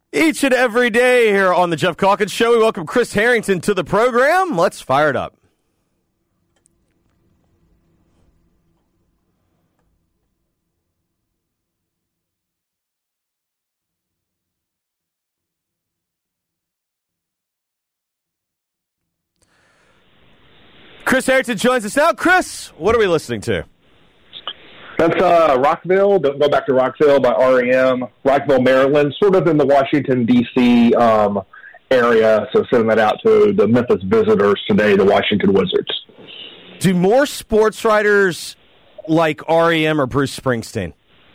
Each and every day here on the Jeff Calkins Show, we welcome Chris Harrington to the program. Let's fire it up. Chris Harrington joins us now. Chris, what are we listening to? That's Rockville. Go back to Rockville by REM. Rockville, Maryland, sort of in the Washington, D.C. Area. So sending that out to the Memphis Visitors today, the Washington Wizards. Do more sports writers like REM or Bruce Springsteen?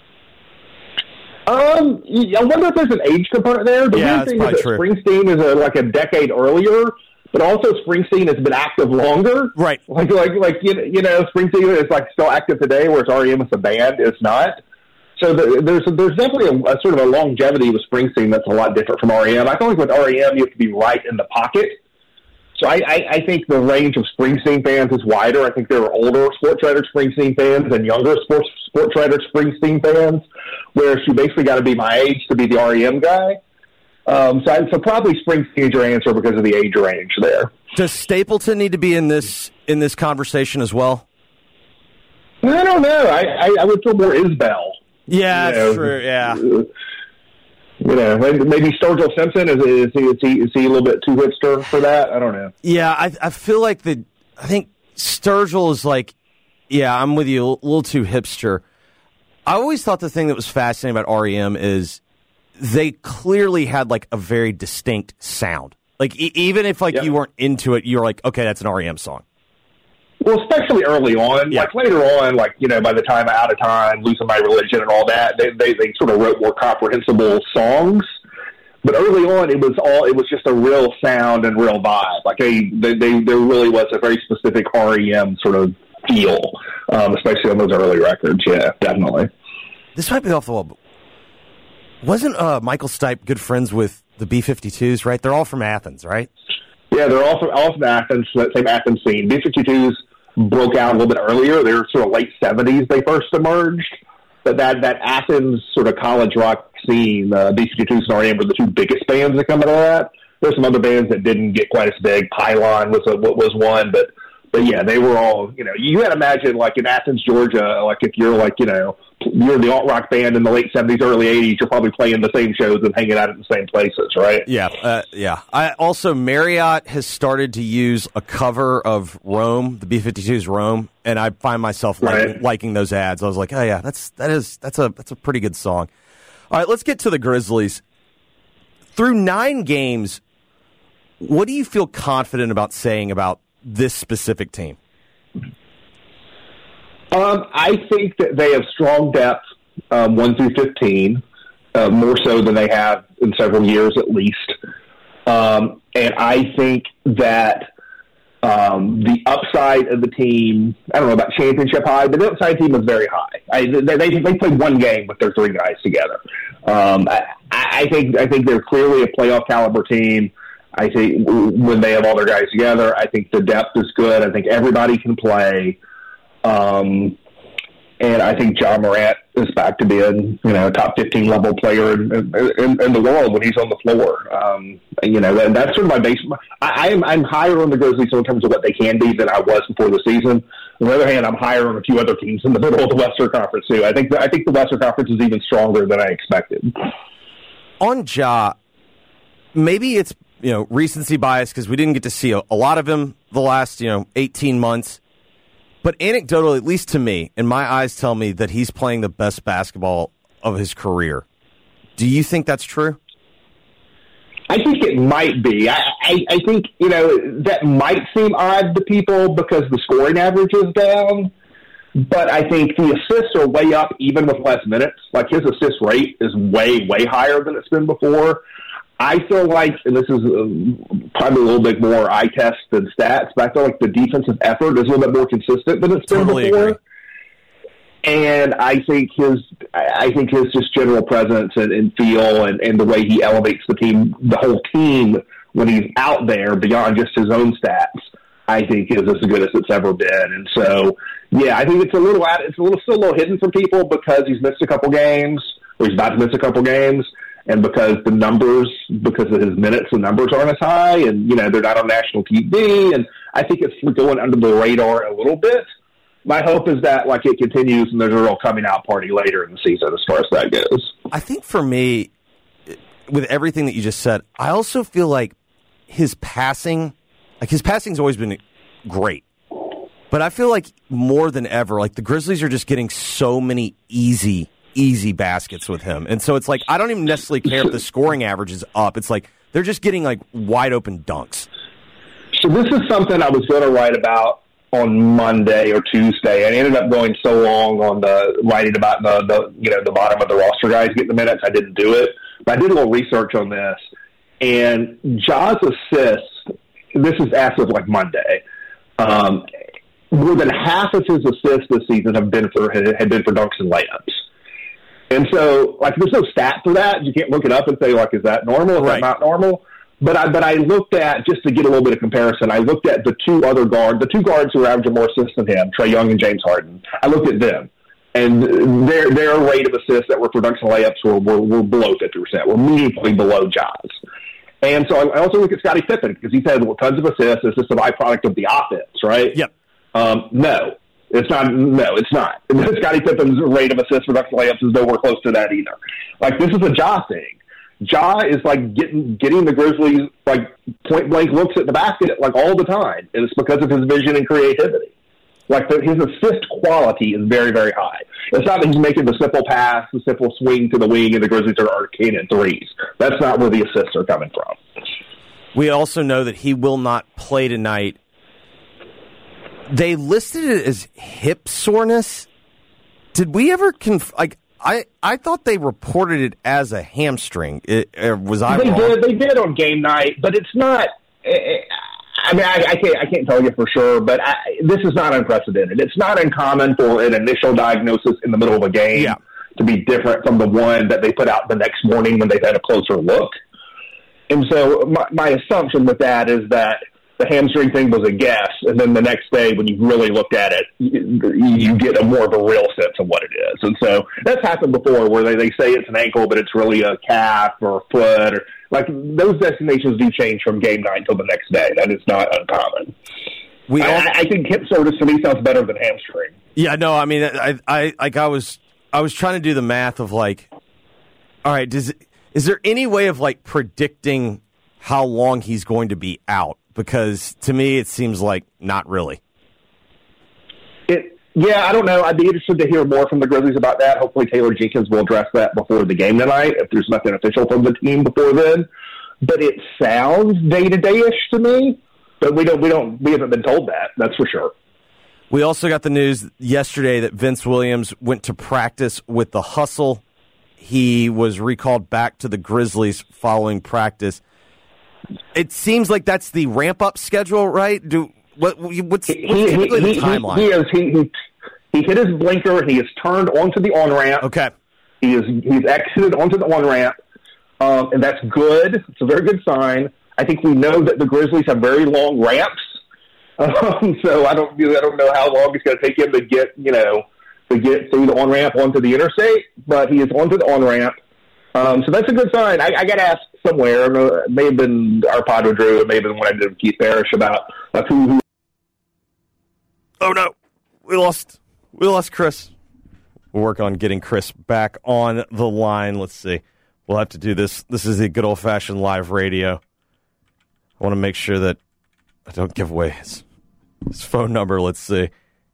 I wonder if there's an age component there. The weird thing is that Springsteen is like a decade earlier, but also Springsteen has been active longer. Right. Like Springsteen is like still active today, whereas REM as a band is not. So there's definitely a sort of a longevity with Springsteen that's a lot different from REM. I feel like with REM you have to be right in the pocket. So I think the range of Springsteen fans is wider. I think there are older sports writer Springsteen fans and younger sports writer Springsteen fans, whereas you basically got to be my age to be the REM guy. So probably Springsteen's your answer because of the age range there. Does Stapleton need to be in this conversation as well? I don't know. I would feel more Isbell. Yeah, that's true. Yeah. Maybe Sturgill Simpson is he a little bit too hipster for that? I don't know. Yeah, I feel like I think Sturgill is like, yeah, I'm with you, a little too hipster. I always thought the thing that was fascinating about REM is they clearly had like a very distinct sound. Like even if you weren't into it, you were like, okay, that's an REM song. Well, especially early on, like later on, by the time Out of Time, Losing My Religion, and all that, they sort of wrote more comprehensible songs. But early on, it was just a real sound and real vibe. Like there really was a very specific REM sort of feel, especially on those early records. Yeah, definitely. This might be off the wall, but wasn't Michael Stipe good friends with the B-52s, right? They're all from Athens, right? Yeah, they're all from Athens, that same Athens scene. B-52s broke out a little bit earlier. They were sort of late 70s they first emerged. But that Athens sort of college rock scene, B-52s and REM were the two biggest bands that come out of that. There's some other bands that didn't get quite as big. Pylon was one, but yeah, they were all, you had to imagine like in Athens, Georgia, like if you're like, you're the alt-rock band in the late 70s, early 80s, you're probably playing the same shows and hanging out at the same places, right? Yeah, yeah. Marriott has started to use a cover of Rome, the B-52's Rome, and I find myself liking those ads. I was like, oh yeah, that's a pretty good song. All right, let's get to the Grizzlies. Through 9 games, what do you feel confident about saying about this specific team? I think that they have strong depth, 1 through 15, more so than they have in several years at least. And I think that the upside of the team, I don't know about championship high, but the upside team is very high. They played 1 game with their 3 guys together. I think they're clearly a playoff caliber team. I think when they have all their guys together, I think the depth is good. I think everybody can play. And I think John Morant is back to being, a top 15 level player in the world when he's on the floor. And that's sort of my base. I'm higher on the Grizzlies in terms of what they can be than I was before the season. On the other hand, I'm higher on a few other teams in the middle of the Western Conference too. I think the Western Conference is even stronger than I expected. On Ja, maybe it's recency bias because we didn't get to see a lot of him the last 18 months. But anecdotally, at least to me, and my eyes tell me that he's playing the best basketball of his career. Do you think that's true? I think it might be. I think, that might seem odd to people because the scoring average is down. But I think the assists are way up even with less minutes. Like his assist rate is way, way higher than it's been before. I feel like, and this is probably a little bit more eye test than stats, but I feel like the defensive effort is a little bit more consistent than it's been before. Agree. And I think his just general presence and feel and the way he elevates the whole team when he's out there beyond just his own stats, I think is as good as it's ever been. And so, yeah, I think it's still a little hidden from people because he's missed a couple games, or he's about to miss a couple games. and because of his minutes, the numbers aren't as high, and they're not on national TV, and I think it's going under the radar a little bit. My hope is that it continues and there's a real coming out party later in the season as far as that goes. I think for me, with everything that you just said, I also feel like his passing's always been great. But I feel like more than ever, the Grizzlies are just getting so many easy baskets with him. And so it's I don't even necessarily care if the scoring average is up. It's they're just getting wide open dunks. So this is something I was going to write about on Monday or Tuesday. I ended up going so long on writing about the bottom of the roster guys getting the minutes. I didn't do it. But I did a little research on this. And Ja's assists, this is as of Monday, more than half of his assists this season had been for dunks and layups. And so, there's no stat for that. You can't look it up and say, is that normal? Is that not normal? But I looked at, just to get a little bit of comparison, I looked at the two guards who are averaging more assists than him, Trae Young and James Harden. I looked at them. And their rate of assists that were for dunks and layups were below 50%, were meaningfully below Ja's. And so I also look at Scottie Pippen, because he's had tons of assists. It's just a byproduct of the offense, right? Yep. No, it's not. Scottie Pippen's rate of assists for dunks and layups is nowhere close to that either. This is a Ja thing. Ja is getting the Grizzlies point blank looks at the basket all the time, and it's because of his vision and creativity. His assist quality is very, very high. It's not that he's making the simple pass, the simple swing to the wing, and the Grizzlies are arcane at threes. That's not where the assists are coming from. We also know that he will not play tonight. They listed it as hip soreness. Did we ever I thought they reported it as a hamstring. Was I wrong? They did on game night, but it's not. I can't tell you for sure, but this is not unprecedented. It's not uncommon for an initial diagnosis in the middle of a game to be different from the one that they put out the next morning when they've had a closer look. And so my assumption with that is that the hamstring thing was a guess, and then the next day when you really looked at it, you get more of a real sense of what it is. And so that's happened before where they say it's an ankle, but it's really a calf or a foot. Or those designations do change from game night until the next day. That is not uncommon. I think hip soreness to me sounds better than hamstring. Yeah, no, I mean, I was trying to do the math of all right, is there any way of predicting how long he's going to be out? Because to me, it seems not really. I don't know. I'd be interested to hear more from the Grizzlies about that. Hopefully Taylor Jenkins will address that before the game tonight, if there's nothing official from the team before then. But it sounds day-to-day-ish to me, but we haven't been told that. That's for sure. We also got the news yesterday that Vince Williams went to practice with the Hustle. He was recalled back to the Grizzlies following practice. It seems like that's the ramp-up schedule, right? What's typically the timeline? He hit his blinker, and he has turned onto the on-ramp. Okay. He's exited onto the on-ramp, and that's good. It's a very good sign. I think we know that the Grizzlies have very long ramps, so I don't know how long it's going to take him to get through the on-ramp onto the interstate, but he is onto the on-ramp. So that's a good sign. I got asked somewhere, it may have been our pod with Drew, it may have been when I did with Keith Parrish about who. Oh no, we lost Chris. We'll work on getting Chris back on the line. Let's see. We'll have to do this. This is the good old-fashioned live radio. I want to make sure that I don't give away his phone number. Let's see.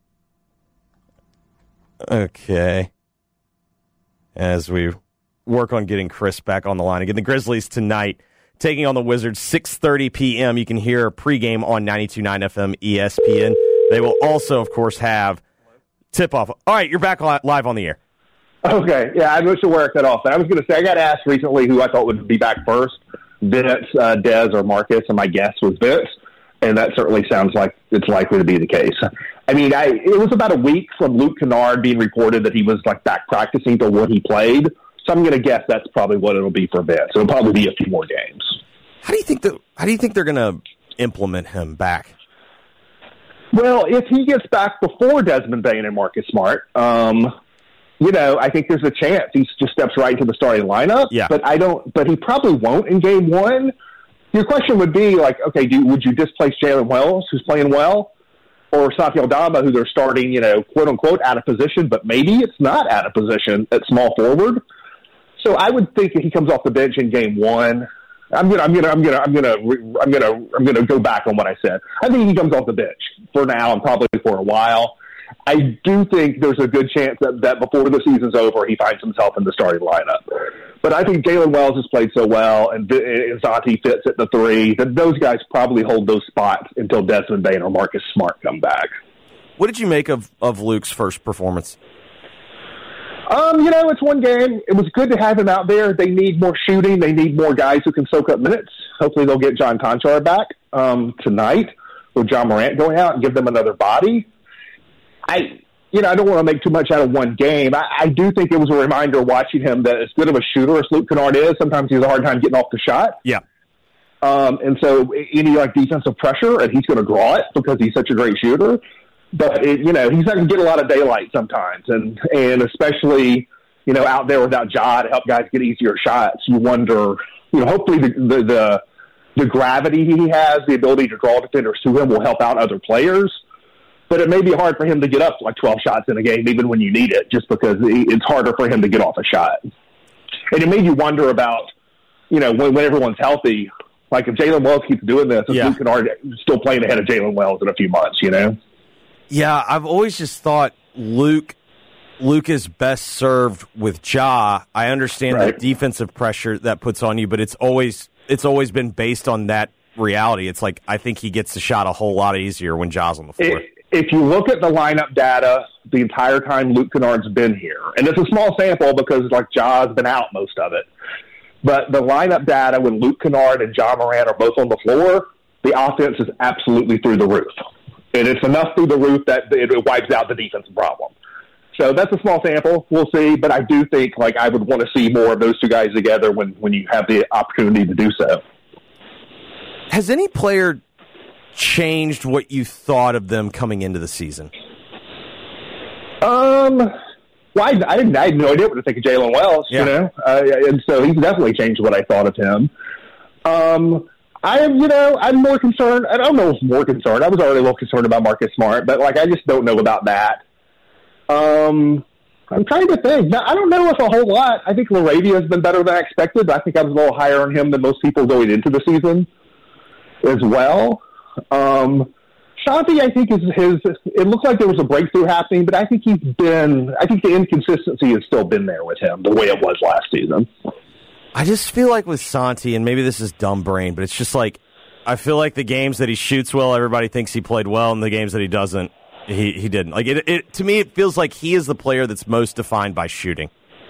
Okay. As we work on getting Chris back on the line. Again, the Grizzlies tonight taking on the Wizards, 6:30 p.m. You can hear pregame on 92.9 FM ESPN. They will also, of course, have tip-off. All right, you're back live on the air. Okay, yeah, I'm not sure where I cut off. I was going to say, I got asked recently who I thought would be back first, Vince, Dez, or Marcus, and my guess was Vince, and that certainly sounds like it's likely to be the case. I mean, it was about a week from Luke Kennard being reported that he was back practicing to what he played. So I'm going to guess that's probably what it'll be for Vince. It'll probably be a few more games. How do you think they're going to implement him back? Well, if he gets back before Desmond Bane and Marcus Smart, I think there's a chance he just steps right into the starting lineup. Yeah. But he probably won't in game one. Your question would be like, okay, would you displace Jalen Wells, who's playing well, or Santi Aldama, who they're starting, quote unquote, out of position, but maybe it's not out of position at small forward. So I would think if he comes off the bench in game one, I'm gonna go back on what I said. I think he comes off the bench for now and probably for a while. I do think there's a good chance that before the season's over, he finds himself in the starting lineup. But I think Jalen Wells has played so well, and Santi fits at the three, that those guys probably hold those spots until Desmond Bane or Marcus Smart come back. What did you make of Luke's first performance? It's one game. It was good to have him out there. They need more shooting. They need more guys who can soak up minutes. Hopefully they'll get John Conchar back tonight with John Morant going out and give them another body. I don't want to make too much out of one game. I do think it was a reminder watching him that as good of a shooter as Luke Kennard is, sometimes he has a hard time getting off the shot. Yeah. And so any defensive pressure, and he's going to draw it because he's such a great shooter. But he's not going to get a lot of daylight sometimes, and especially out there without Ja to help guys get easier shots. You wonder, hopefully the gravity he has, the ability to draw defenders to him, will help out other players. But it may be hard for him to get up like 12 shots in a game, even when you need it, just because it's harder for him to get off a shot. And it made you wonder about, when everyone's healthy, like if Jalen Wells keeps doing this, if Luke Kennard still playing ahead of Jalen Wells in a few months, Yeah, I've always just thought Luke is best served with Ja. I understand the defensive pressure that puts on you, but it's always been based on that reality. It's like I think he gets the shot a whole lot easier when Ja's on the floor. If you look at the lineup data the entire time Luke Kennard's been here, and it's a small sample because Ja's been out most of it, but the lineup data when Luke Kennard and Ja Morant are both on the floor, the offense is absolutely through the roof. And it's enough through the roof that it wipes out the defensive problem. So that's a small sample. We'll see. But I do think I would want to see more of those two guys together when you have the opportunity to do so. Has any player changed what you thought of them coming into the season? I had no idea what to think of Jalen Wells, and so he's definitely changed what I thought of him. I'm more concerned. I don't know if more concerned. I was already a little concerned about Marcus Smart, but I just don't know about that. I'm trying to think. Now, I don't know if a whole lot. I think LaRavia has been better than I expected. I think I was a little higher on him than most people going into the season as well. Santi, I think it looks like there was a breakthrough happening, but I think the inconsistency has still been there with him the way it was last season. I just feel like with Santi, and maybe this is dumb brain, but it's just I feel like the games that he shoots well, everybody thinks he played well, and the games that he doesn't, he didn't. To me, it feels like he is the player that's most defined by shooting.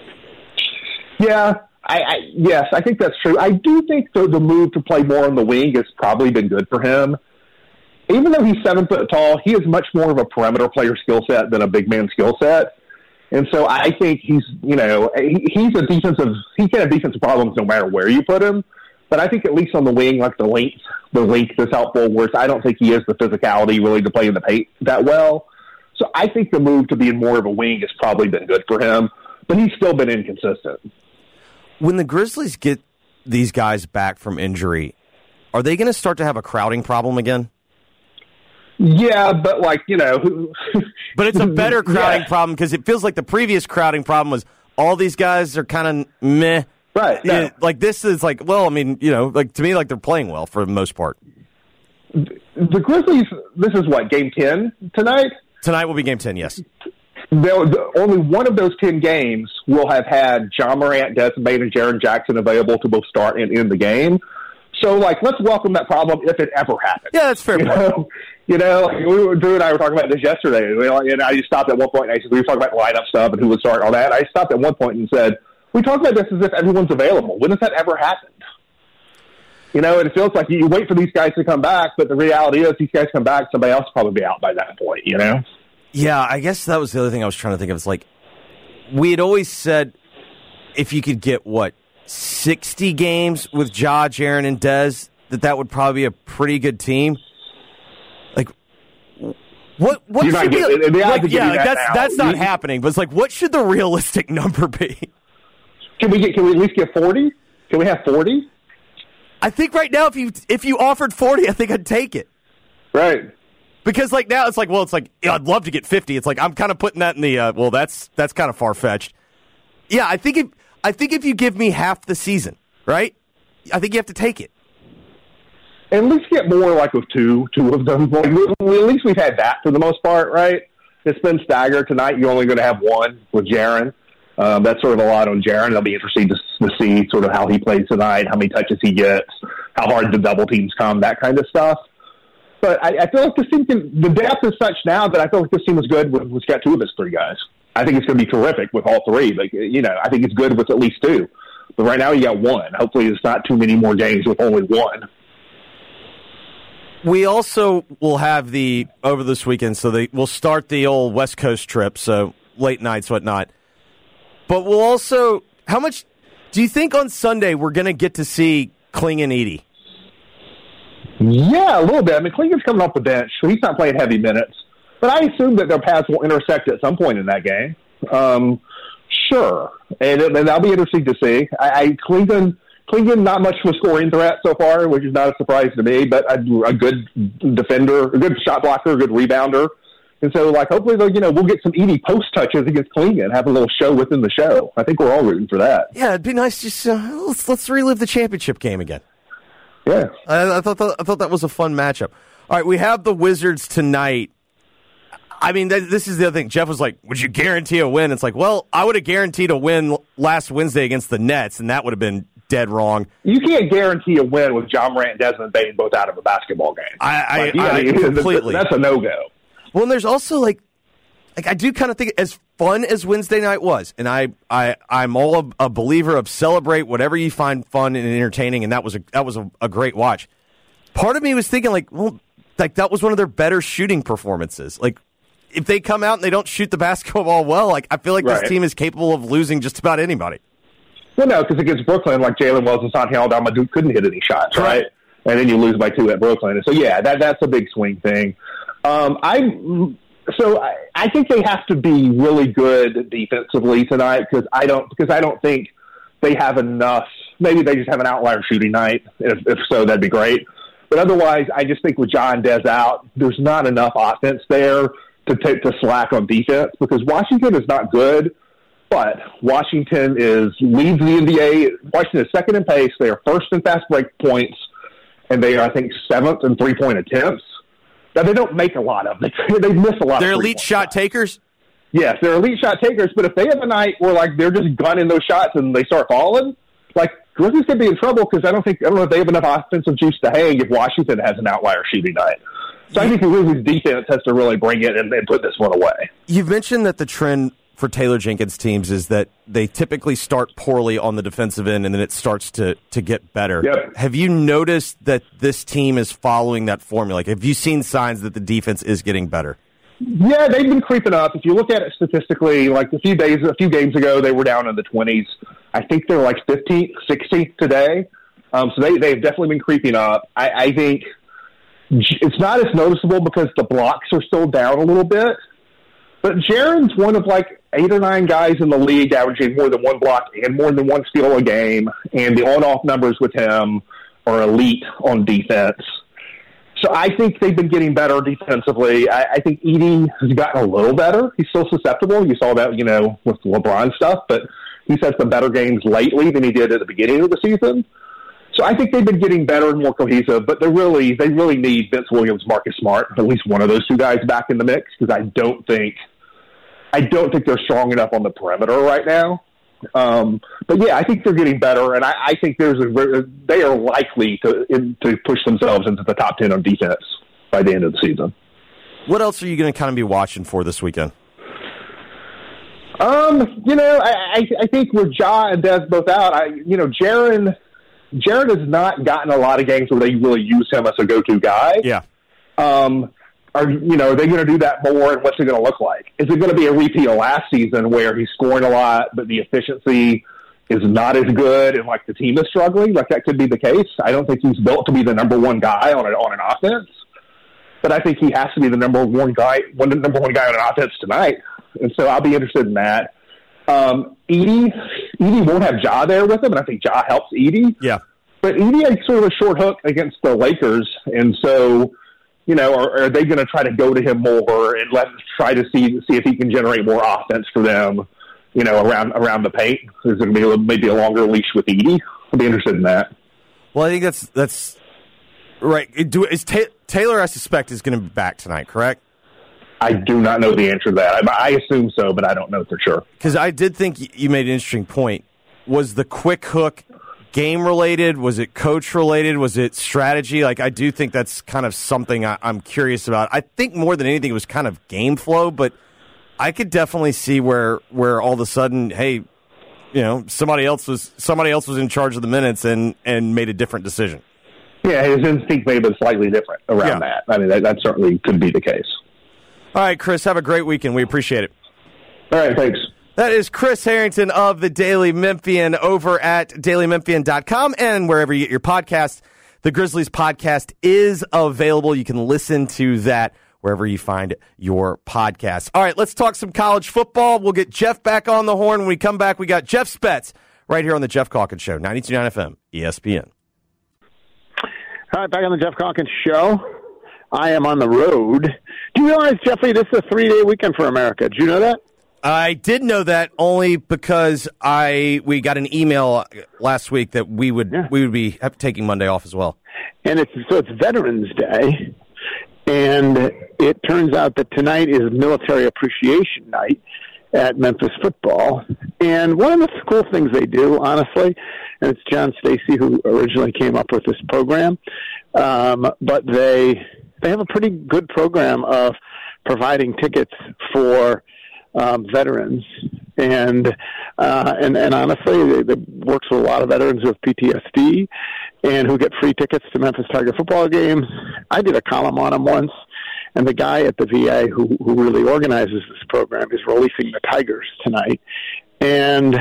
Yeah, yes, I think that's true. I do think the move to play more on the wing has probably been good for him. Even though he's 7 foot tall, he has much more of a perimeter player skill set than a big man skill set. And so I think he's he can have defensive problems no matter where you put him. But I think at least on the wing, the length is helpful, whereas I don't think he has the physicality really to play in the paint that well. So I think the move to being more of a wing has probably been good for him, but he's still been inconsistent. When the Grizzlies get these guys back from injury, are they going to start to have a crowding problem again? Yeah, but but it's a better crowding problem because it feels like the previous crowding problem was all these guys are kind of meh. Right. No. This is to me, they're playing well for the most part. The Grizzlies, this is game 10 tonight? Tonight will be game 10, yes. Only one of those 10 games will have had John Morant, Desmond Bane, and Jaren Jackson available to both start and end the game. So, let's welcome that problem if it ever happens. Yeah, that's fair. Drew and I were talking about this yesterday, and I just stopped at one point, and we were talking about lineup stuff and who would start and all that. I stopped at one point and said, we talk about this as if everyone's available. When has that ever happened? And it feels like you wait for these guys to come back, but the reality is these guys come back, somebody else will probably be out by that point, Yeah, I guess that was the other thing I was trying to think of. It's we had always said if you could get, 60 games with Ja, Jaren, and Dez, that would probably be a pretty good team. What should that's not now. happening. But it's like, what should the realistic number be? Can we at least get 40? Can we have 40? I think right now, if you offered 40, I think I'd take it. Right. Because like now it's like I'd love to get 50. It's like I'm kind of putting that in the that's kind of far fetched. Yeah, I think if you give me half the season, right? I think you have to take it. At least get more like with two of them. Like, at least we've had that for the most part, right? It's been staggered. Tonight you're only going to have one with Jaren. That's sort of a lot on Jaren. It'll be interesting to see sort of how he plays tonight, how many touches he gets, how hard the double teams come, that kind of stuff. But I feel like this team the depth is such now that I feel like this team is good when it's got two of his three guys. I think it's going to be terrific with all three. Like, I think it's good with at least two. But right now you got one. Hopefully it's not too many more games with only one. We also will have over this weekend, so we'll start the old West Coast trip, so late nights, whatnot. But we'll also, how much do you think on Sunday we're going to get to see Clingan Edey? Yeah, a little bit. I mean, Clingan's coming off the bench, so he's not playing heavy minutes. But I assume that their paths will intersect at some point in that game. Sure. And that'll be interesting to see. Clingan, not much of a scoring threat so far, which is not a surprise to me, but a good defender, a good shot blocker, a good rebounder. And so, hopefully, we'll get some Edey post touches against Clingan, have a little show within the show. I think we're all rooting for that. Yeah, it'd be nice. Just let's relive the championship game again. Yeah, I thought that was a fun matchup. All right, we have the Wizards tonight. I mean, this is the other thing. Jeff was like, "Would you guarantee a win?" It's like, well, I would have guaranteed a win last Wednesday against the Nets, and that would have been dead wrong. You can't guarantee a win with John Morant and Desmond Bane both out of a basketball game. I completely. That's a no-go. Well, and there's also I do kind of think as fun as Wednesday night was, and I'm all a believer of celebrate whatever you find fun and entertaining, and that was a great watch. Part of me was thinking that was one of their better shooting performances. If they come out and they don't shoot the basketball well, I feel like this team is capable of losing just about anybody. Well, no, because against Brooklyn, Jalen Wells and Santi Aldama couldn't hit any shots, right? And then you lose by 2 at Brooklyn. And so, yeah, that's a big swing thing. I think they have to be really good defensively tonight because I don't think they have enough. Maybe they just have an outlier shooting night. If so, that'd be great. But otherwise, I just think with John Des out, there's not enough offense there to slack on defense because Washington is not good. But Washington leads the NBA. Washington is second in pace. They are first in fast break points, and they are, I think, 7th in 3-point attempts. Now, they don't make a lot of them. They miss a lot. They're elite shot takers? Yes, they're elite shot takers, but if they have a night where, they're just gunning those shots and they start falling, Grizzlies could be in trouble because I don't know if they have enough offensive juice to hang if Washington has an outlier shooting night. So I think the Grizzlies' defense has to really bring it and put this one away. You've mentioned that the trend for Taylor Jenkins teams is that they typically start poorly on the defensive end and then it starts to get better. Yep. Have you noticed that this team is following that formula? Have you seen signs that the defense is getting better? Yeah, they've been creeping up. If you look at it statistically, a few games ago, they were down in the 20s. I think they're 15th, 16th today. So they've definitely been creeping up. I think it's not as noticeable because the blocks are still down a little bit. But Jaren's one of 8 or 9 guys in the league averaging more than 1 block and more than 1 steal a game. And the on-off numbers with him are elite on defense. So I think they've been getting better defensively. I think Edey has gotten a little better. He's still susceptible. You saw that, with LeBron stuff. But he's had some better games lately than he did at the beginning of the season. So I think they've been getting better and more cohesive, but they really need Vince Williams, Marcus Smart, at least one of those 2 guys back in the mix because I don't think they're strong enough on the perimeter right now. But yeah, I think they're getting better, and I think they are likely to push themselves into the top 10 on defense by the end of the season. What else are you going to kind of be watching for this weekend? I think with Ja and Des both out, Jaren has not gotten a lot of games where they really use him as a go-to guy. Yeah. Are they going to do that more, and what's it going to look like? Is it going to be a repeat of last season where he's scoring a lot, but the efficiency is not as good and the team is struggling? That could be the case. I don't think he's built to be the number 1 guy on an offense. but I think he has to be the number one guy on an offense tonight. And so I'll be interested in that. Edey won't have Ja there with him, and I think Ja helps Edey. Yeah. But Edey had sort of a short hook against the Lakers, and so, are they going to try to go to him more and try to see if he can generate more offense for them, around the paint? There's going to be maybe a longer leash with Edey. I'll be interested in that. Well, I think that's right. Taylor, I suspect, is going to be back tonight, correct? I do not know the answer to that. I assume so, but I don't know for sure. Because I did think you made an interesting point. Was the quick hook game-related? Was it coach-related? Was it strategy? I do think that's kind of something I'm curious about. I think more than anything it was kind of game flow, but I could definitely see where all of a sudden, hey, somebody else was in charge of the minutes and made a different decision. Yeah, his instinct may have been slightly different around that. I mean, that certainly could be the case. All right, Chris, have a great weekend. We appreciate it. All right, thanks. That is Chris Harrington of the Daily Memphian over at dailymemphian.com and wherever you get your podcasts. The Grizzlies podcast is available. You can listen to that wherever you find your podcasts. All right, let's talk some college football. We'll get Jeff back on the horn. When we come back, we got Jeff Spetz right here on the Jeff Calkins Show, 92.9 FM, ESPN. All right, back on the Jeff Calkins Show. I am on the road. Do you realize, Jeffrey, this is a 3-day weekend for America? Did you know that? I did know that only because we got an email last week that we would be taking Monday off as well. And it's Veterans Day, and it turns out that tonight is Military Appreciation Night at Memphis football. And one of the cool things they do, honestly, and it's John Stacy who originally came up with this program, but they have a pretty good program of providing tickets for veterans, and honestly, it works with a lot of veterans who have PTSD and who get free tickets to Memphis Tiger football games. I did a column on them once, and the guy at the VA who really organizes this program is releasing the Tigers tonight. And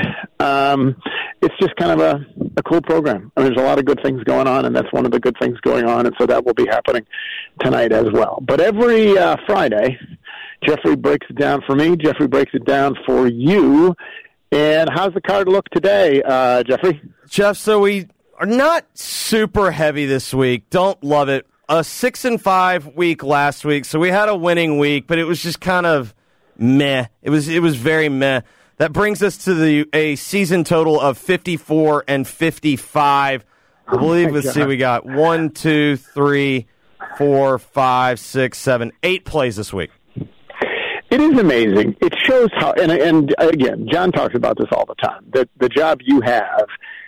it's just kind of a cool program. I mean, there's a lot of good things going on, and that's one of the good things going on, and so that will be happening tonight as well. But every Friday, Jeffrey breaks it down for me. Jeffrey breaks it down for you. And how's the card look today, Jeffrey? Jeff, so we are not super heavy this week. Don't love it. A 6-5 week last week, so we had a winning week, but it was just kind of meh. It was very meh. That brings us to a season total of 54 and 55. I believe, let's see, we got 1, 2, 3, 4, 5, 6, 7, 8 plays this week. It is amazing. It shows how, and again, John talks about this all the time, that the job you have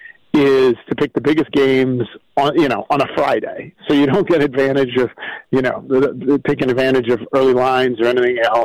is to pick the biggest games on a Friday. So you don't get advantage of, taking advantage of early lines or anything else.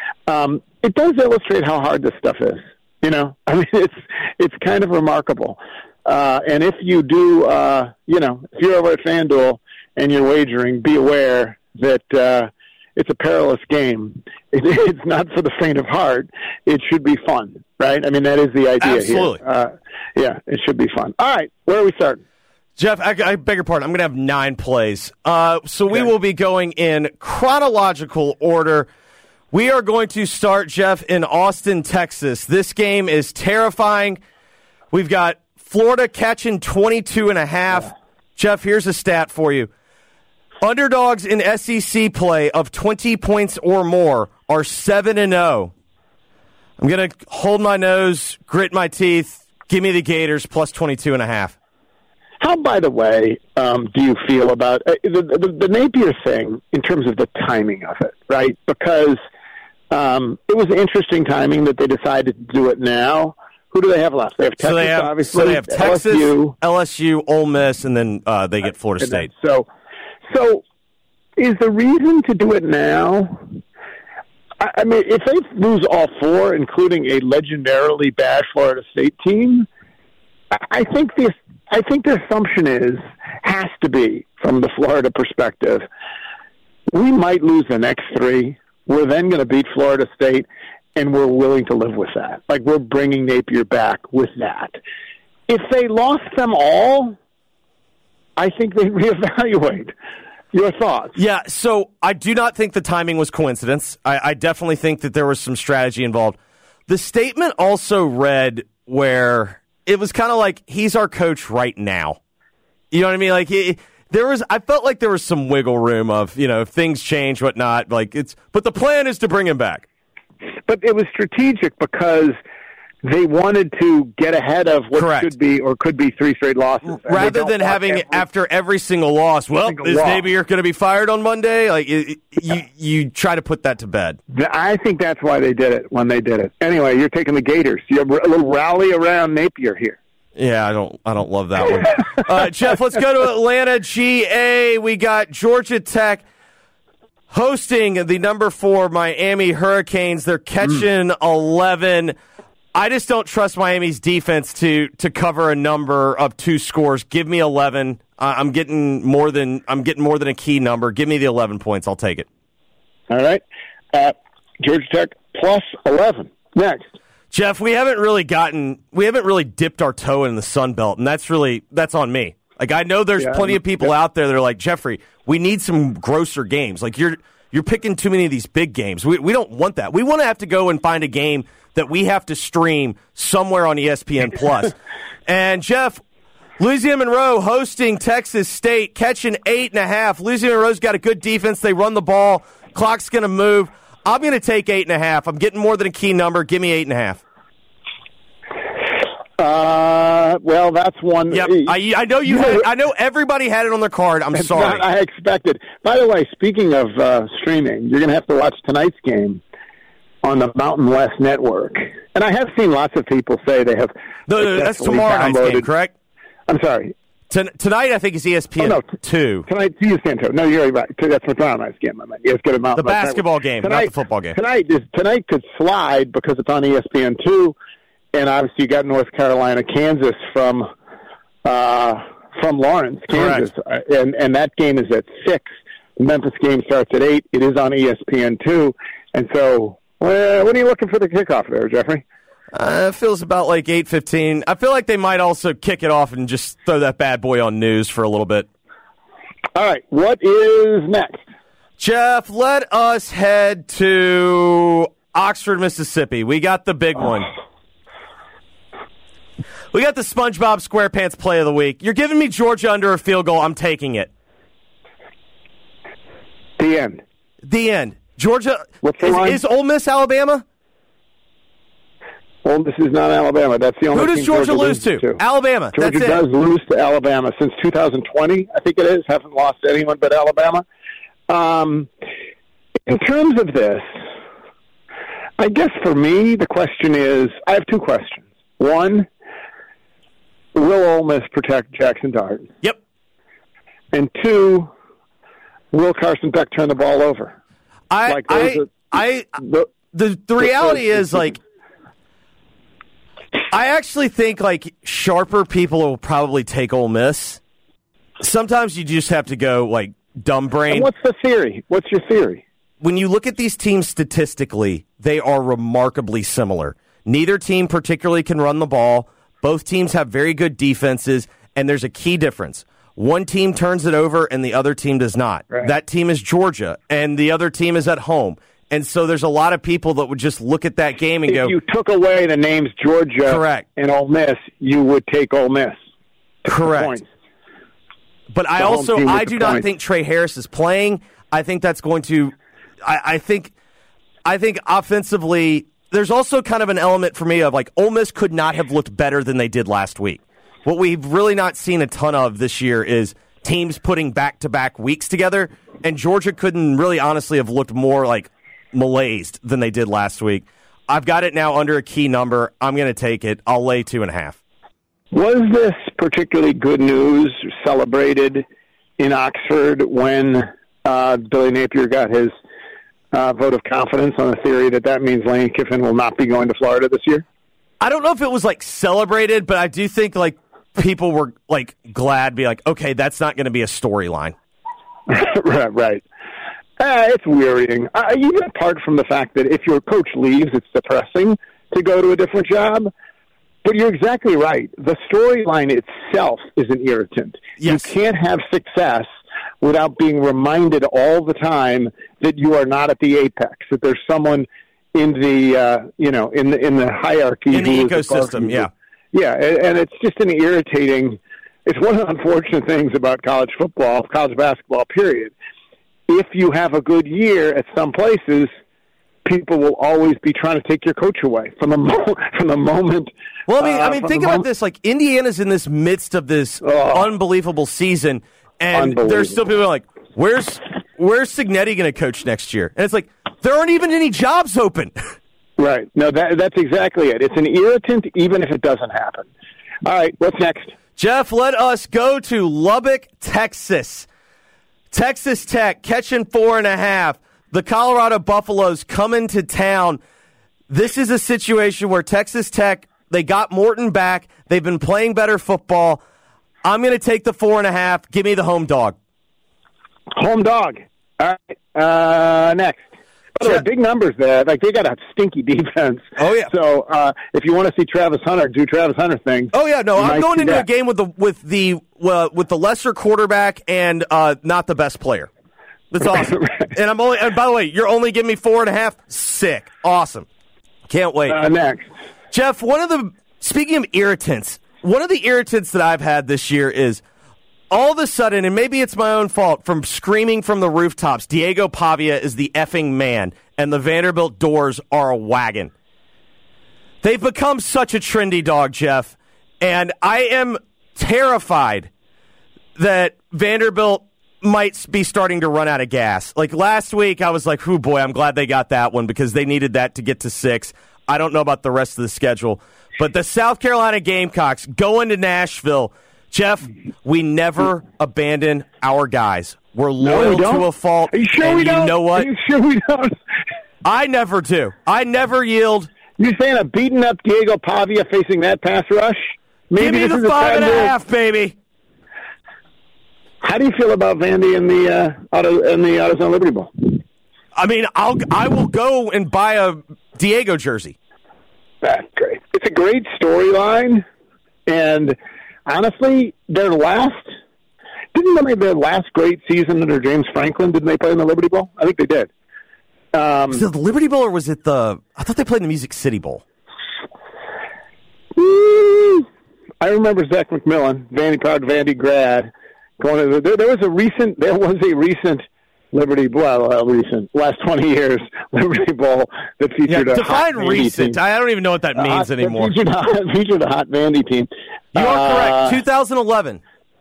It does illustrate how hard this stuff is. I mean, it's kind of remarkable. And if you do, if you're over at FanDuel and you're wagering, be aware that it's a perilous game. It's not for the faint of heart. It should be fun, right? I mean, that is the idea. Absolutely. Here. It should be fun. All right, where are we starting? Jeff, I beg your pardon. I'm going to have 9 plays. So we will be going in chronological order. We are going to start, Jeff, in Austin, Texas. This game is terrifying. We've got Florida catching 22.5. Jeff, here's a stat for you. Underdogs in SEC play of 20 points or more are 7-0. I'm going to hold my nose, grit my teeth. Give me the Gators plus 22.5. How, by the way, do you feel about the Napier thing in terms of the timing of it, right? Because it was interesting timing that they decided to do it now. Who do they have left? They have Texas, obviously. So they have Texas, LSU, Ole Miss, and then they get Florida State. So is the reason to do it now? I mean, if they lose all 4, including a legendarily bad Florida State team, I think the assumption has to be, from the Florida perspective, we might lose the next 3. We're then going to beat Florida State, and we're willing to live with that. Like, we're bringing Napier back with that. If they lost them all, I think they'd reevaluate. Your thoughts? Yeah, so I do not think the timing was coincidence. I definitely think that there was some strategy involved. The statement also read where it was kind of like, he's our coach right now. You know what I mean? Like, I felt like there was some wiggle room of, if things change, whatnot. But the plan is to bring him back. But it was strategic because they wanted to get ahead of what Correct. should be or could be 3 straight losses. Rather than having after every single loss, is Napier going to be fired on Monday? Like you try to put that to bed. I think that's why they did it when they did it. Anyway, you're taking the Gators. You have a little rally around Napier here. Yeah, I don't love that one. Jeff, let's go to Atlanta, GA. We got Georgia Tech hosting the number 4 Miami Hurricanes. They're catching 11. I just don't trust Miami's defense to cover a number of 2 scores. Give me 11. I'm getting more than a key number. Give me the 11 points. I'll take it. All right. Georgia Tech plus 11. Next. Jeff, we haven't really dipped our toe in the Sun Belt, and that's on me. Like, I know there's plenty of people out there that are like, Jeffrey, we need some grosser games. Like, you're picking too many of these big games. We don't want that. We want to have to go and find a game that we have to stream somewhere on ESPN Plus. And Jeff, Louisiana Monroe hosting Texas State, catching 8.5. Louisiana Monroe's got a good defense. They run the ball. Clock's going to move. I'm going to take 8.5. I'm getting more than a key number. Give me 8.5. Well, that's one. Yep. I know I know everybody had it on their card. I'm sorry. I expected. By the way, speaking of streaming, you're going to have to watch tonight's game on the Mountain West Network. And I have seen lots of people say they have. No, that's tomorrow night's game, correct? I'm sorry. Tonight, I think, is ESPN 2. Tonight's ESPN 2. No, you're right. That's tomorrow night's game. I meant. The basketball game, not the football game. Tonight could slide because it's on ESPN 2. And obviously, you got North Carolina, Kansas from Lawrence, Kansas, and that game is at 6. The Memphis game starts at 8. It is on ESPN 2, and so what are you looking for the kickoff there, Jeffrey? It feels about like 8:15. I feel like they might also kick it off and just throw that bad boy on news for a little bit. All right, what is next? Jeff, let us head to Oxford, Mississippi. We got the big one. We got the SpongeBob SquarePants play of the week. You're giving me Georgia under a field goal. I'm taking it. The end. Georgia. What's the line? Is Ole Miss Alabama? Ole Miss is not Alabama. That's the only Who does team Georgia lose to? Alabama. Georgia does lose to Alabama since 2020. I think it is. Haven't lost to anyone but Alabama. In terms of this, I guess for me, the question is, I have 2 questions. One, will Ole Miss protect Jackson Dart? Yep. And 2, will Carson Beck turn the ball over? The reality is, like, I actually think, like, sharper people will probably take Ole Miss. Sometimes you just have to go, like, dumb brain. And what's the theory? What's your theory? When you look at these teams statistically, they are remarkably similar. Neither team particularly can run the ball. Both teams have very good defenses, and there's a key difference. One team turns it over, and the other team does not. Right. That team is Georgia, and the other team is at home. And so there's a lot of people that would just look at that game and go... If you took away the names Georgia and Ole Miss, you would take Ole Miss. Correct. But I do not think Trey Harris is playing. I think that's going to... I think offensively... There's also kind of an element for me of, like, Ole Miss could not have looked better than they did last week. What we've really not seen a ton of this year is teams putting back-to-back weeks together, and Georgia couldn't really honestly have looked more, like, malaised than they did last week. I've got it now under a key number. I'm going to take it. I'll lay 2.5. Was this particularly good news celebrated in Oxford when Billy Napier got his vote of confidence on the theory that means Lane Kiffin will not be going to Florida this year? I don't know if it was, like, celebrated, but I do think, like, people were, like, glad, be like, okay, that's not going to be a storyline. Right. It's wearying. Even apart from the fact that if your coach leaves, it's depressing to go to a different job. But you're exactly right. The storyline itself is an irritant. Yes. You can't have success without being reminded all the time that you are not at the apex, that there's someone in the in the hierarchy, in the ecosystem. Yeah, and it's just an irritating. It's one of the unfortunate things about college football, college basketball, period. If you have a good year at some places, people will always be trying to take your coach away from the moment. Well, I mean, think about this. Like, Indiana's in this midst of this unbelievable season, and there's still people like, where's Cignetti going to coach next year? And it's like, there aren't even any jobs open. Right. No, that's exactly it. It's an irritant, even if it doesn't happen. All right, what's next? Jeff, let us go to Lubbock, Texas. Texas Tech catching 4.5. The Colorado Buffaloes coming to town. This is a situation where Texas Tech, they got Morton back. They've been playing better football. I'm going to take the 4.5. Give me the home dog. Home dog. All right. Next. By the way, big numbers there. Like, they got a stinky defense. Oh, yeah. So if you want to see Travis Hunter do Travis Hunter things. Oh, yeah. No, I'm going into a game with the lesser quarterback and not the best player. That's awesome. Right. And by the way, you're only giving me 4.5. Sick. Awesome. Can't wait. Next. Jeff, speaking of irritants, one of the irritants that I've had this year is all of a sudden, and maybe it's my own fault, from screaming from the rooftops, Diego Pavia is the effing man, and the Vanderbilt doors are a wagon. They've become such a trendy dog, Jeff, and I am terrified that Vanderbilt might be starting to run out of gas. Like last week, I was like, oh boy, I'm glad they got that one because they needed that to get to 6. I don't know about the rest of the schedule. But the South Carolina Gamecocks going to Nashville. Jeff, we never abandon our guys. We're loyal to a fault. Are you sure we don't? You know what? Are you sure we don't? I never do. I never yield. You're saying a beaten up Diego Pavia facing that pass rush? Maybe give me the 5.5, baby. How do you feel about Vandy in the AutoZone Liberty Bowl? I mean, I will go and buy a Diego jersey. That's great. It's a great storyline, and honestly, didn't they have their last great season under James Franklin? Didn't they play in the Liberty Bowl? I think they did. Was it the Liberty Bowl or was it I thought they played in the Music City Bowl. I remember Zach McMillan, proud Vandy grad, going to there was a recent Liberty Bowl, last 20 years Liberty Bowl that featured a hot define recent. Team. I don't even know what that means anymore. Featured a hot Vandy team. You are correct. 2011.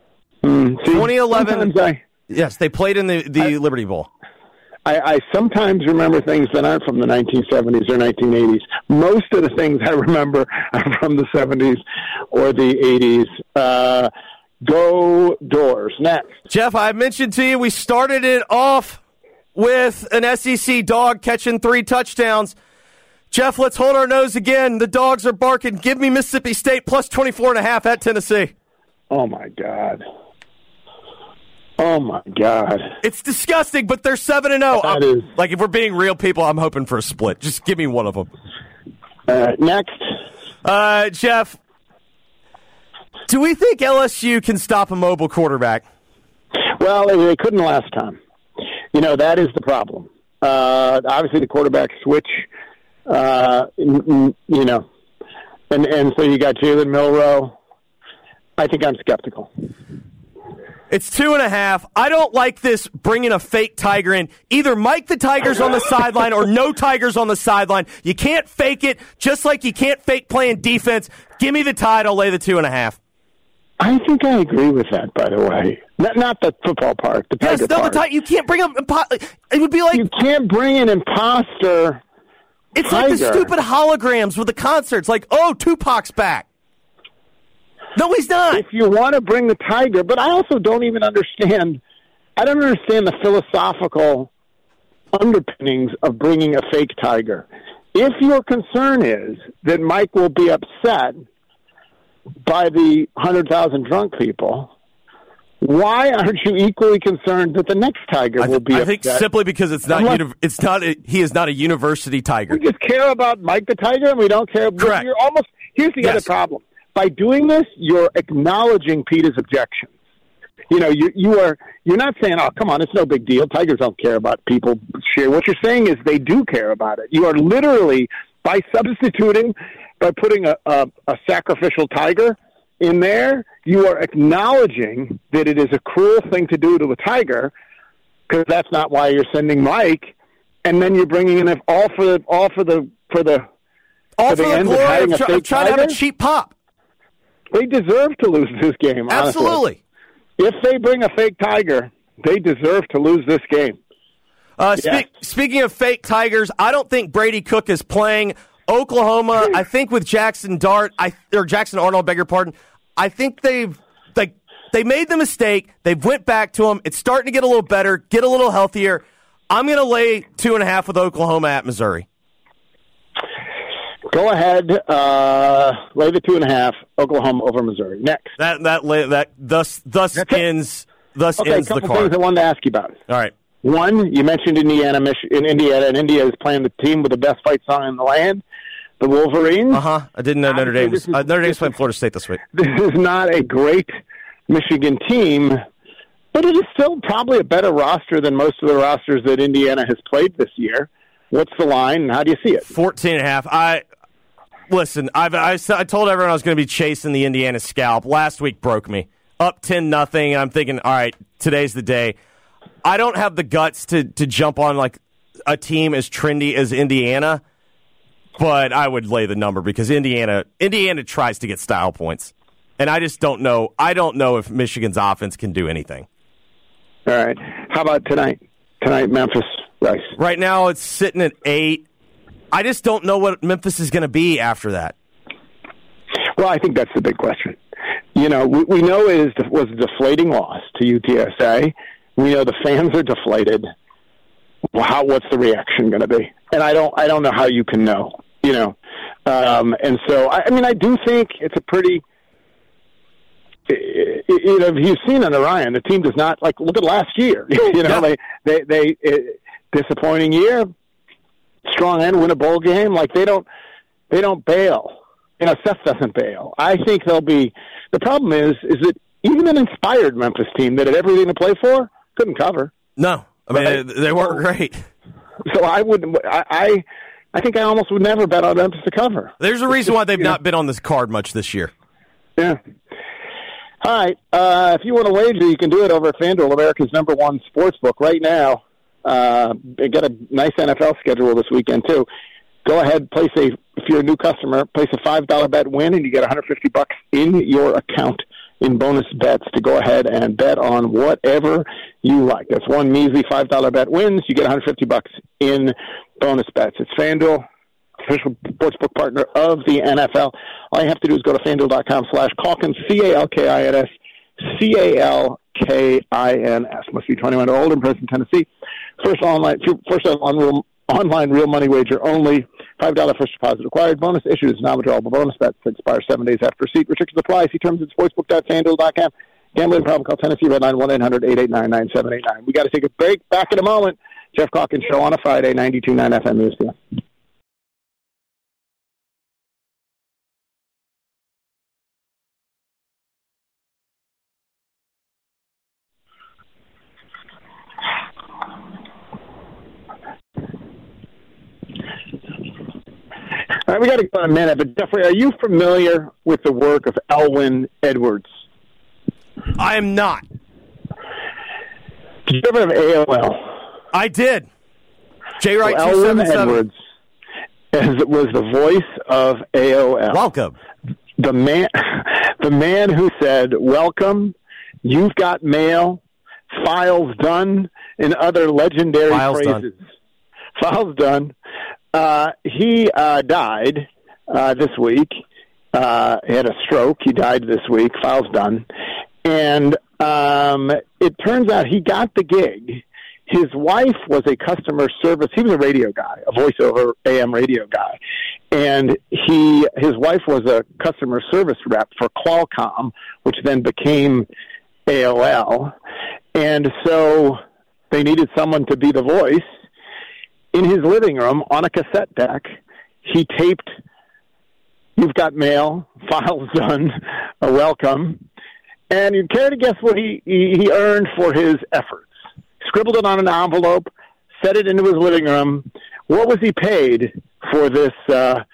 2011. Yes, they played in the Liberty Bowl. I sometimes remember things that aren't from the 1970s or 1980s. Most of the things I remember are from the 70s or the 80s. Go Doors. Next. Jeff, I mentioned to you we started it off with an SEC dog catching 3 touchdowns. Jeff, let's hold our nose again. The dogs are barking. Give me Mississippi State plus 24.5 at Tennessee. Oh, my God. Oh, my God. It's disgusting, but they're 7-0. Like, if we're being real people, I'm hoping for a split. Just give me one of them. Next. Jeff, do we think LSU can stop a mobile quarterback? Well, they couldn't last time. That is the problem. Obviously, the quarterback switch, and so you got Jalen Milroe. I think I'm skeptical. It's 2.5. I don't like this bringing a fake Tiger in. Either Mike the Tiger's on the sideline or no Tiger's on the sideline. You can't fake it, just like you can't fake playing defense. Give me the Tide. I'll lay the 2.5. I think I agree with that, by the way. Not the football part. The Tiger part. The you can't bring up. It would be like you can't bring an imposter. It's Tiger. like the stupid holograms with the concerts. Like, oh, Tupac's back. No, he's not. If you want to bring the Tiger, but I also don't even understand. I don't understand the philosophical underpinnings of bringing a fake Tiger. If your concern is that Mike will be upset by the 100,000 drunk people, why aren't you equally concerned that the next Tiger will be upset? I think simply because it's not. He is not a university Tiger. We just care about Mike the Tiger, and we don't care. Correct. Here's the other problem. By doing this, you're acknowledging Peter's objections. you're not saying, oh, come on, it's no big deal. Tigers don't care about people share. What you're saying is they do care about it. You are literally, by substituting, by putting a sacrificial tiger in there, you are acknowledging that it is a cruel thing to do to a tiger, because that's not why you're sending Mike. And then you're bringing in all for the glory of trying to have a cheap pop. They deserve to lose this game. Absolutely. Honestly. If they bring a fake tiger, they deserve to lose this game. Speaking of fake tigers, I don't think Brady Cook is playing. Oklahoma, I think with Jackson Arnold, beg your pardon. I think they made the mistake. They went back to him. It's starting to get a little better, get a little healthier. I'm going to lay 2.5 with Oklahoma at Missouri. Go ahead, lay the 2.5. Oklahoma over Missouri. Next, thus ends the card. Things I wanted to ask you about. All right. One, you mentioned Indiana, and India is playing the team with the best fight song in the land, the Wolverines. I didn't know Notre Dame was playing Florida State this week. This is not a great Michigan team, but it is still probably a better roster than most of the rosters that Indiana has played this year. What's the line, and how do you see it? 14.5. Listen, I told everyone I was going to be chasing the Indiana scalp. Last week broke me. Up 10-0. I'm thinking, all right, today's the day. I don't have the guts to jump on like a team as trendy as Indiana, but I would lay the number because Indiana tries to get style points, and I just don't know. I don't know if Michigan's offense can do anything. All right. How about tonight? Tonight, Memphis, Rice. Right now, it's sitting at 8. I just don't know what Memphis is going to be after that. Well, I think that's the big question. We know it was a deflating loss to UTSA. We know the fans are deflated. What's the reaction going to be? And I don't know how you can know. And so I do think it's a pretty. If you've seen on Orion, the team does not look at last year. They disappointing year, strong end, win a bowl game. They don't bail. Seth doesn't bail. I think they'll be. The problem is that even an inspired Memphis team that had everything to play for couldn't cover. No, they weren't great. So I wouldn't. I think I almost would never bet on Memphis to cover. There's a reason why they've not been on this card much this year. Yeah. All right. If you want to wager, you can do it over at FanDuel, America's #1 sportsbook. Right now, they got a nice NFL schedule this weekend too. Go ahead, if you're a new customer, place a $5 bet win, and you get $150 in your account in bonus bets to go ahead and bet on whatever you like. That's one measly $5 bet wins. You get $150 in bonus bets. It's FanDuel, official sportsbook partner of the NFL. All you have to do is go to FanDuel.com/Calkins, CALKINS, CALKINS. Must be 21 or older in present Tennessee. First online real money wager only. $5 first deposit required. Bonus issued is non-withdrawable bonus bets that expire 7 days after receipt. Restrictions apply. See terms at sportsbook.fanduel.com. Gambling problem? Call Tennessee Red Line 1-800-889-9789. We got to take a break. Back in a moment. Jeff Calkins Show on a Friday, 92.9 FM ESPN. All right, we got to go in a minute, but Jeffrey, are you familiar with the work of Elwyn Edwards? I am not. Did you ever have AOL? I did. J. Wright well, 277. Elwyn Edwards was the voice of AOL. Welcome. The man who said, "Welcome, you've got mail, files done," and other legendary phrases. Done. Files done. He died this week. He had a stroke. He died this week. Files done. And it turns out he got the gig. His wife was a customer service. He was a radio guy, a voiceover AM radio guy. And his wife was a customer service rep for Qualcomm, which then became AOL. And so they needed someone to be the voice. In his living room, on a cassette deck, he taped, "You've got mail, files done, a welcome." And you care to guess what he earned for his efforts? Scribbled it on an envelope, set it into his living room. What was he paid for this? For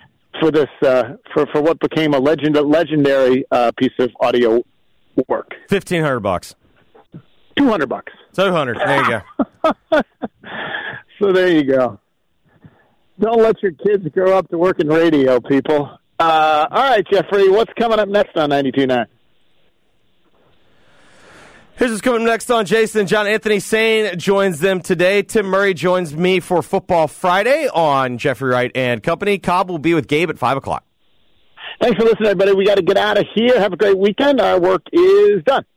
what became a legendary piece of audio work? $1,500. $200. $200. There you go. So there you go. Don't let your kids grow up to work in radio, people. All right, Jeffrey, what's coming up next on 92.9? Here's what's coming next on Jason. John Anthony Sane joins them today. Tim Murray joins me for Football Friday on Jeffrey Wright and Company. Cobb will be with Gabe at 5 o'clock. Thanks for listening, everybody. We got to get out of here. Have a great weekend. Our work is done.